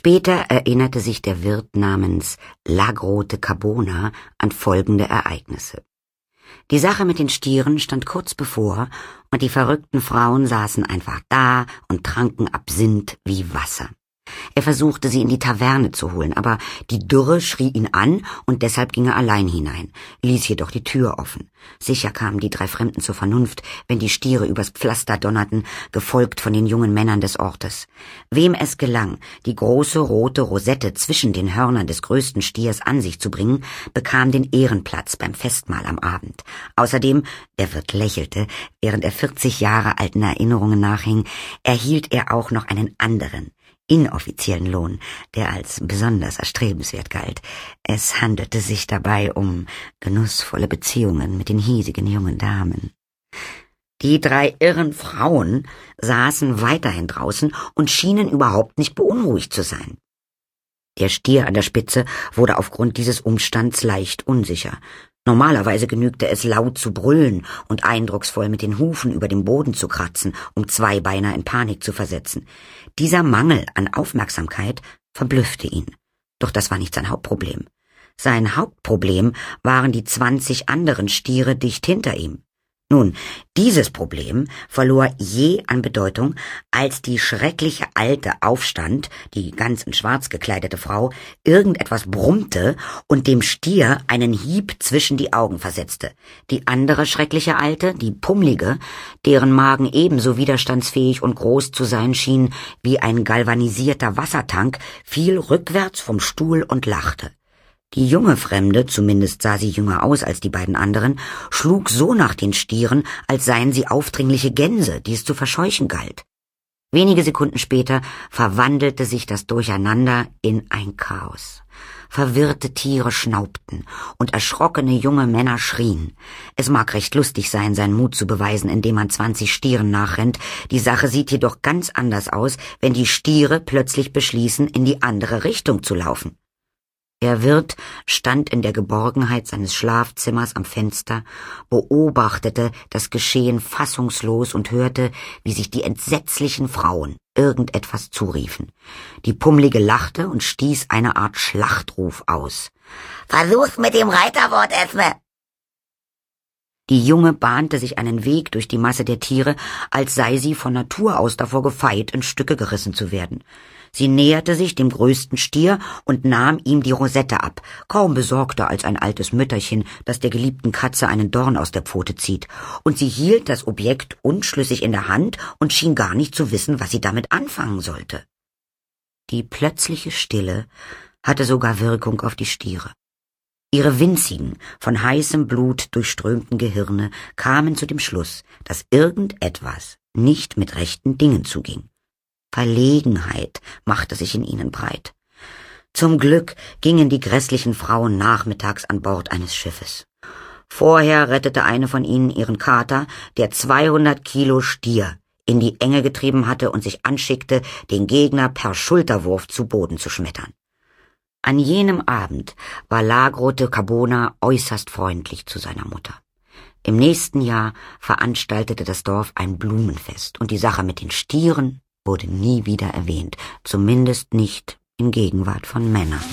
Später erinnerte sich der Wirt namens Lagro de Carbona an folgende Ereignisse. Die Sache mit den Stieren stand kurz bevor und die verrückten Frauen saßen einfach da und tranken Absinth wie Wasser. Er versuchte, sie in die Taverne zu holen, aber die Dürre schrie ihn an und deshalb ging er allein hinein, ließ jedoch die Tür offen. Sicher kamen die 3 Fremden zur Vernunft, wenn die Stiere übers Pflaster donnerten, gefolgt von den jungen Männern des Ortes. Wem es gelang, die große rote Rosette zwischen den Hörnern des größten Stiers an sich zu bringen, bekam den Ehrenplatz beim Festmahl am Abend. Außerdem, der Wirt lächelte, während er 40 Jahre alten Erinnerungen nachhing, erhielt er auch noch einen anderen, inoffiziellen Lohn, der als besonders erstrebenswert galt. Es handelte sich dabei um genussvolle Beziehungen mit den hiesigen jungen Damen. Die 3 irren Frauen saßen weiterhin draußen und schienen überhaupt nicht beunruhigt zu sein. Der Stier an der Spitze wurde aufgrund dieses Umstands leicht unsicher. Normalerweise genügte es, laut zu brüllen und eindrucksvoll mit den Hufen über dem Boden zu kratzen, um Zweibeiner in Panik zu versetzen. Dieser Mangel an Aufmerksamkeit verblüffte ihn. Doch das war nicht sein Hauptproblem. Sein Hauptproblem waren die 20 anderen Stiere dicht hinter ihm. Nun, dieses Problem verlor je an Bedeutung, als die schreckliche Alte aufstand, die ganz in Schwarz gekleidete Frau, irgendetwas brummte und dem Stier einen Hieb zwischen die Augen versetzte. Die andere schreckliche Alte, die Pummlige, deren Magen ebenso widerstandsfähig und groß zu sein schien wie ein galvanisierter Wassertank, fiel rückwärts vom Stuhl und lachte. Die junge Fremde, zumindest sah sie jünger aus als die beiden anderen, schlug so nach den Stieren, als seien sie aufdringliche Gänse, die es zu verscheuchen galt. Wenige Sekunden später verwandelte sich das Durcheinander in ein Chaos. Verwirrte Tiere schnaubten und erschrockene junge Männer schrien. Es mag recht lustig sein, seinen Mut zu beweisen, indem man 20 Stieren nachrennt. Die Sache sieht jedoch ganz anders aus, wenn die Stiere plötzlich beschließen, in die andere Richtung zu laufen. Der Wirt stand in der Geborgenheit seines Schlafzimmers am Fenster, beobachtete das Geschehen fassungslos und hörte, wie sich die entsetzlichen Frauen irgendetwas zuriefen. Die Pummlige lachte und stieß eine Art Schlachtruf aus. »Versuch's mit dem Reiterwort, Esme!« Die Junge bahnte sich einen Weg durch die Masse der Tiere, als sei sie von Natur aus davor gefeit, in Stücke gerissen zu werden. Sie näherte sich dem größten Stier und nahm ihm die Rosette ab, kaum besorgter als ein altes Mütterchen, das der geliebten Katze einen Dorn aus der Pfote zieht. Und sie hielt das Objekt unschlüssig in der Hand und schien gar nicht zu wissen, was sie damit anfangen sollte. Die plötzliche Stille hatte sogar Wirkung auf die Stiere. Ihre winzigen, von heißem Blut durchströmten Gehirne kamen zu dem Schluss, dass irgendetwas nicht mit rechten Dingen zuging. Verlegenheit machte sich in ihnen breit. Zum Glück gingen die grässlichen Frauen nachmittags an Bord eines Schiffes. Vorher rettete eine von ihnen ihren Kater, der 200 Kilo Stier in die Enge getrieben hatte und sich anschickte, den Gegner per Schulterwurf zu Boden zu schmettern. An jenem Abend war Lagro de Carbona äußerst freundlich zu seiner Mutter. Im nächsten Jahr veranstaltete das Dorf ein Blumenfest und die Sache mit den Stieren wurde nie wieder erwähnt, zumindest nicht in Gegenwart von Männern.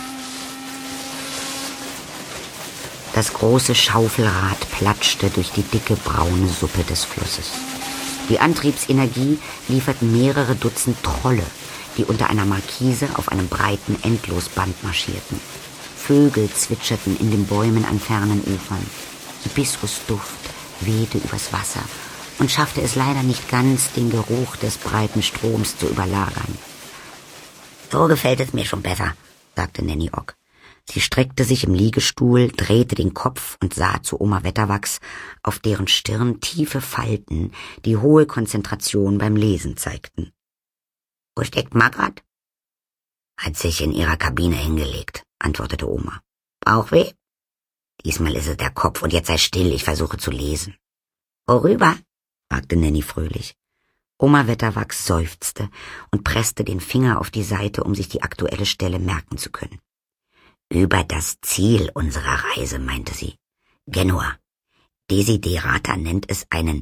Das große Schaufelrad platschte durch die dicke braune Suppe des Flusses. Die Antriebsenergie lieferten mehrere Dutzend Trolle, die unter einer Markise auf einem breiten Endlosband marschierten. Vögel zwitscherten in den Bäumen an fernen Ufern. Hibiskusduft wehte übers Wasser und schaffte es leider nicht ganz, den Geruch des breiten Stroms zu überlagern. »So gefällt es mir schon besser«, sagte Nanny Ogg. Sie streckte sich im Liegestuhl, drehte den Kopf und sah zu Oma Wetterwachs, auf deren Stirn tiefe Falten die hohe Konzentration beim Lesen zeigten. »Wo steckt Margaret?« »Hat sich in ihrer Kabine hingelegt«, antwortete Oma. »Bauchweh?« »Diesmal ist es der Kopf und jetzt sei still, ich versuche zu lesen.« »Worüber?« fragte Nanny fröhlich. Oma Wetterwachs seufzte und presste den Finger auf die Seite, um sich die aktuelle Stelle merken zu können. »Über das Ziel unserer Reise«, meinte sie. »Genua. Desiderata nennt es einen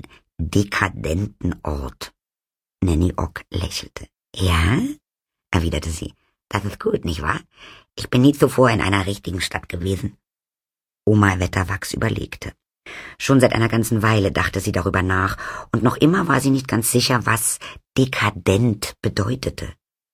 dekadenten Ort.« Nanny Ogg lächelte. »Ja?«, erwiderte sie. Das ist gut, nicht wahr? Ich bin nie zuvor in einer richtigen Stadt gewesen. Oma Wetterwachs überlegte. Schon seit einer ganzen Weile dachte sie darüber nach, und noch immer war sie nicht ganz sicher, was dekadent bedeutete.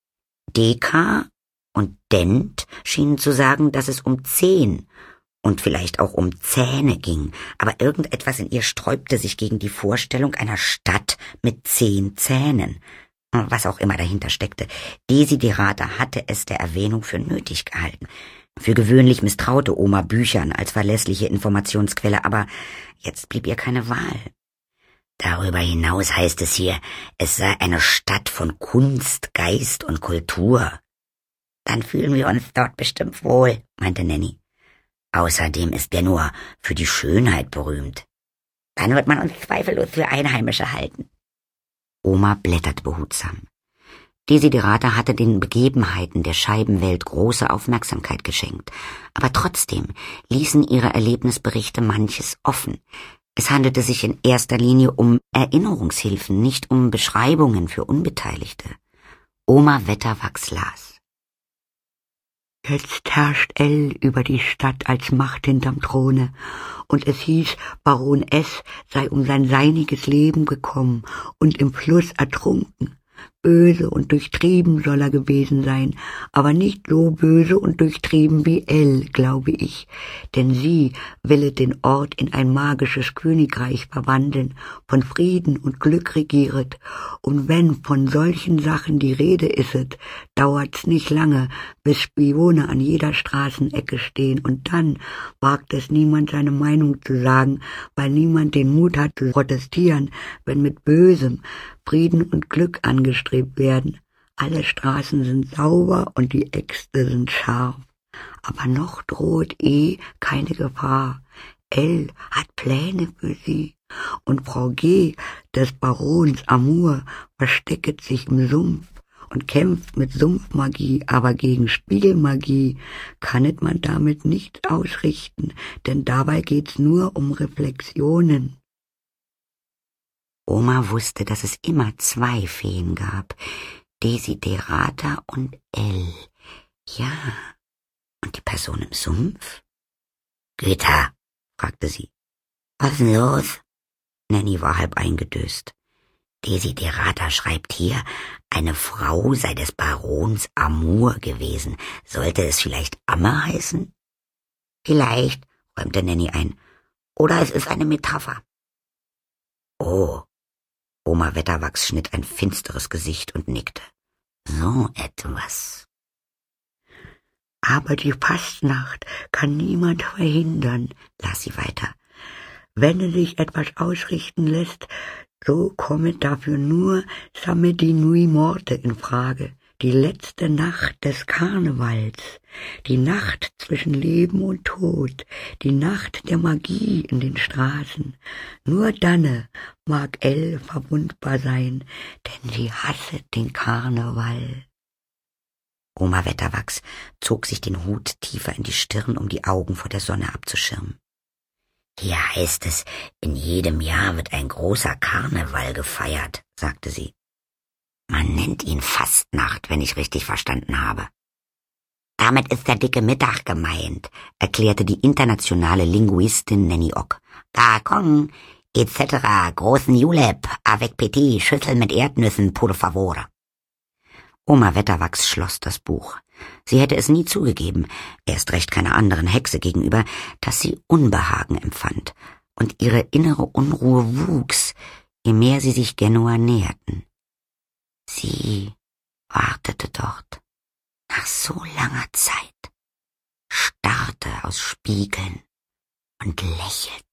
Deka und dent schienen zu sagen, dass es um 10 und vielleicht auch um Zähne ging, aber irgendetwas in ihr sträubte sich gegen die Vorstellung einer Stadt mit 10 Zähnen. Was auch immer dahinter steckte. Desiderata hatte es der Erwähnung für nötig gehalten. Für gewöhnlich misstraute Oma Büchern als verlässliche Informationsquelle, aber jetzt blieb ihr keine Wahl. Darüber hinaus heißt es hier, es sei eine Stadt von Kunst, Geist und Kultur. Dann fühlen wir uns dort bestimmt wohl, meinte Nanny. Außerdem ist der nur für die Schönheit berühmt. Dann wird man uns zweifellos für Einheimische halten. Oma blätterte behutsam. Desiderata hatte den Begebenheiten der Scheibenwelt große Aufmerksamkeit geschenkt, aber trotzdem ließen ihre Erlebnisberichte manches offen. Es handelte sich in erster Linie um Erinnerungshilfen, nicht um Beschreibungen für Unbeteiligte. Oma Wetterwachs las. Jetzt herrscht L über die Stadt als Macht hinterm Throne, und es hieß, Baron S. sei um sein seiniges Leben gekommen und im Fluss ertrunken. Böse und durchtrieben soll er gewesen sein, aber nicht so böse und durchtrieben wie L, glaube ich, denn sie wille den Ort in ein magisches Königreich verwandeln, von Frieden und Glück regieret, und wenn von solchen Sachen die Rede isset, dauert's nicht lange, bis Spione an jeder Straßenecke stehen, und dann wagt es niemand seine Meinung zu sagen, weil niemand den Mut hat zu protestieren, wenn mit Bösem Frieden und Glück angestrebt werden. Alle Straßen sind sauber und die Äxte sind scharf. Aber noch droht keine Gefahr. L hat Pläne für sie. Und Frau G., des Barons Amour, verstecket sich im Sumpf und kämpft mit Sumpfmagie, aber gegen Spiegelmagie kann man damit nichts ausrichten, denn dabei geht's nur um Reflexionen. Oma wusste, dass es immer 2 Feen gab, Desiderata und L. Ja, und die Person im Sumpf? Güter, fragte sie. Was ist denn los? Nanny war halb eingedöst. Desiderata schreibt hier, eine Frau sei des Barons Amour gewesen. Sollte es vielleicht Amme heißen? Vielleicht, räumte Nanny ein. Oder es ist eine Metapher. Oh. Oma Wetterwachs schnitt ein finsteres Gesicht und nickte. So etwas. Aber die Fastnacht kann niemand verhindern, las sie weiter. Wenn sich etwas ausrichten lässt, so komme dafür nur Samedi Nuit Morte in Frage, die letzte Nacht des Karnevals, die Nacht zwischen Leben und Tod, die Nacht der Magie in den Straßen. Nur dann mag L verwundbar sein, denn sie hasset den Karneval. Oma Wetterwachs zog sich den Hut tiefer in die Stirn, um die Augen vor der Sonne abzuschirmen. Hier heißt es, in jedem Jahr wird ein großer Karneval gefeiert, sagte sie. Man nennt ihn Fastnacht, wenn ich richtig verstanden habe. Damit ist der dicke Mittag gemeint, erklärte die internationale Linguistin Nanny Ock. Gong, etc., großen Julep, avec petit, Schüssel mit Erdnüssen, por favor. Oma Wetterwachs schloss das Buch. Sie hätte es nie zugegeben, erst recht keiner anderen Hexe gegenüber, dass sie Unbehagen empfand, und ihre innere Unruhe wuchs, je mehr sie sich Genua näherten. Sie wartete dort, nach so langer Zeit, starrte aus Spiegeln und lächelte.